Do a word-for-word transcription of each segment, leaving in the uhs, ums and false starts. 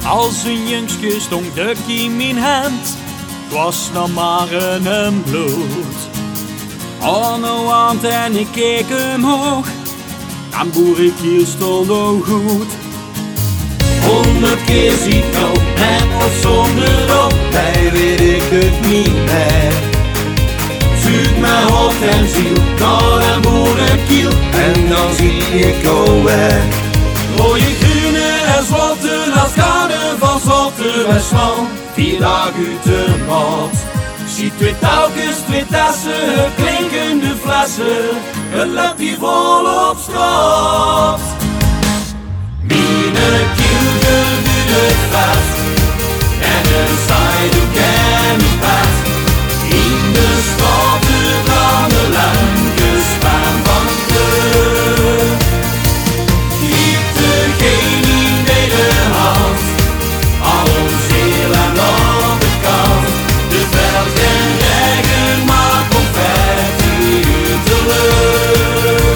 Als een jongske stond duk in mijn hand, het was nog maar een bloed. Aan de wand en ik keek omhoog, dan boerenkiel stond ook goed. Honderd keer ziet nou, met of zonder op, hij weet ik het niet meer. Zoek mijn hoofd en ziel naar een boerenkiel, en dan zie ik alweer. Rode, groene en zwarte, als carnaval zwarte Westman, vier dagen uit de maand. Zie twee touwtjes, twee tassen, klinkende flessen, het loopt hier vol op straat. Mine kieltje duurt het vast, en een zijdoek en een pad. In de stad aan de lampjes staan van kleur. Giet er geen idee de hand, al ons heel aan de kant. De veld en regen maar confetti uit de lucht.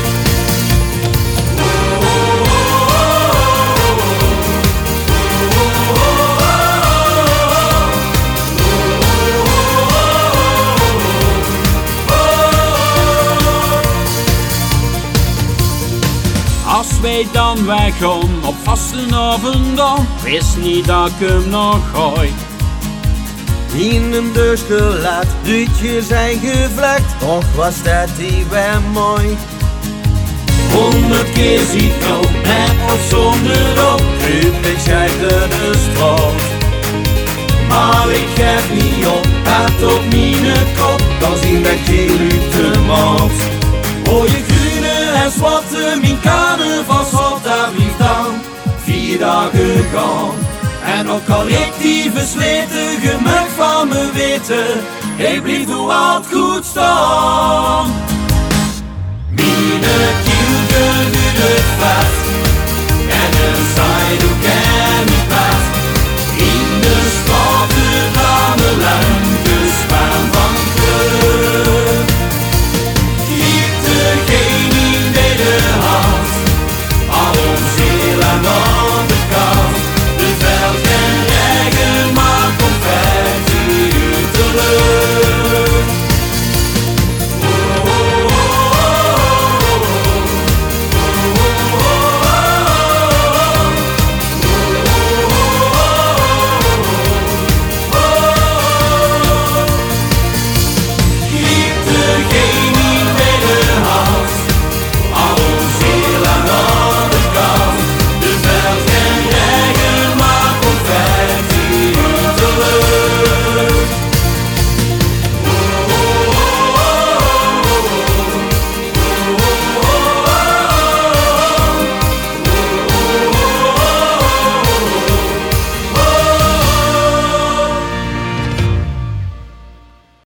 Als wij dan weggaan op vastenavond dan, wist niet dat ik hem nog gooi. In een deurgelaat, ruutjes zijn gevlekt, och was dat die weer mooi. Honderd keer ziet nou, met of zonder op, kruip ik schijf de straat. Maar ik geef niet op, gaat op mijn kop, dan zien wij kiel uit de maand. Rode, groene en zwarte, mijn carnavalshot, daar blijft dan vier dagen gaan. En ook al ik die versleten gemak van me weten, hij blijft hoe altijd goed staan. Mine kieltje